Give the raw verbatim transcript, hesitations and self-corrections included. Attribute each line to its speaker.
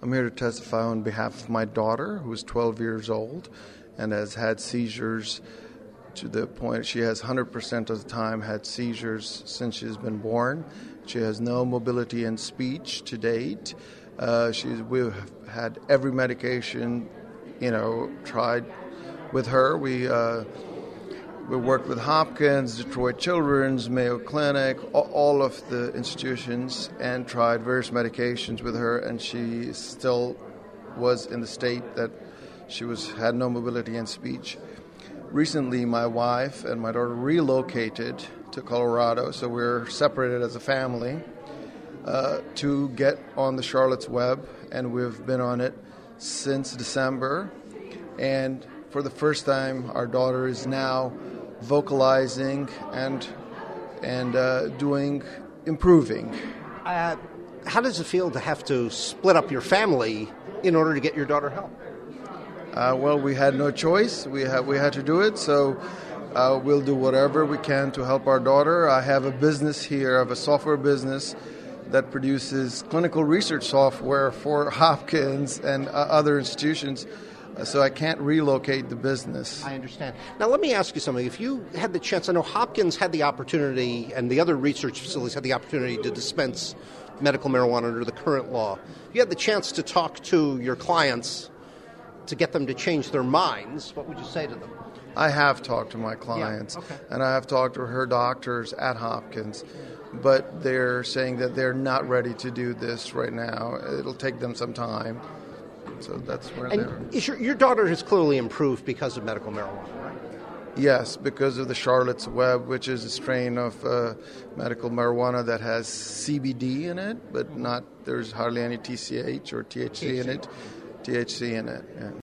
Speaker 1: I'm here to testify on behalf of my daughter, who is twelve years old and has had seizures to the point she has one hundred percent of the time had seizures since she's been born. She has no mobility and speech to date. Uh, she's, we've had every medication, you know, tried with her. We uh, we worked with Hopkins, Detroit Children's, Mayo Clinic, all of the institutions, and tried various medications with her, and she still was in the state that she was had no mobility and speech. Recently, my wife and my daughter relocated to Colorado, so we're separated as a family, uh, to get on the Charlotte's Web, and we've been on it since December. And for the first time, our daughter is now vocalizing and and uh, doing, improving.
Speaker 2: Uh, how does it feel to have to split up your family in order to get your daughter help?
Speaker 1: Uh, well, we had no choice. We had we had to do it, so uh, we'll do whatever we can to help our daughter. I have a business here. I have a software business that produces clinical research software for Hopkins and uh, other institutions, uh, so I can't relocate the business.
Speaker 2: I understand. Now, let me ask you something. If you had the chance, I know Hopkins had the opportunity, and the other research facilities had the opportunity to dispense medical marijuana under the current law. If you had the chance to talk to your clients to get them to change their minds, what would you say to them?
Speaker 1: I have talked to my clients,
Speaker 2: yeah, okay.
Speaker 1: and I have talked to her doctors at Hopkins, but they're saying that they're not ready to do this right now. It'll take them some time, so that's where
Speaker 2: and
Speaker 1: they're...
Speaker 2: Is your, your daughter has clearly improved because of medical marijuana, right?
Speaker 1: Yes, because of the Charlotte's Web, which is a strain of uh, medical marijuana that has C B D in it, but not there's hardly any T C H or T H C in it. T H C in it, yeah.